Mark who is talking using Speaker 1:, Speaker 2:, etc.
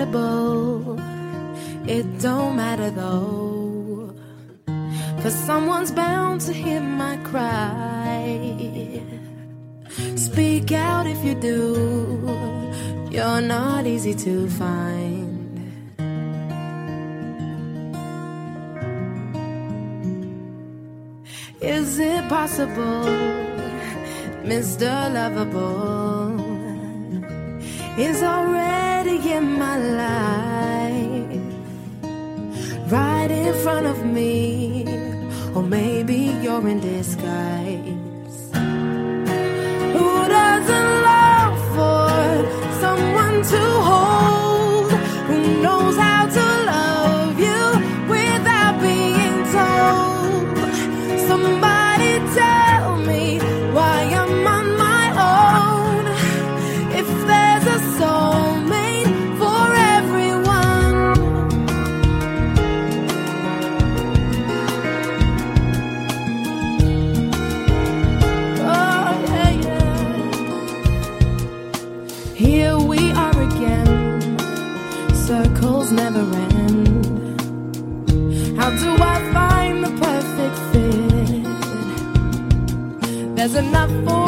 Speaker 1: impossible. It don't matter though, 'cause someone's bound to hear my cry. Speak out if you do. You're not easy to find. Is it possible, Mr. Lovable is already in my life, right in front of me? Or maybe you're in disguise. Who doesn't long for someone to hold? Who knows how to love you without being told? Somebody tell me why I'm on my own. If there's a soulmate for everyone. Oh yeah, yeah. Here we are again. Circles never end. How do I find the perfect fit? There's enough for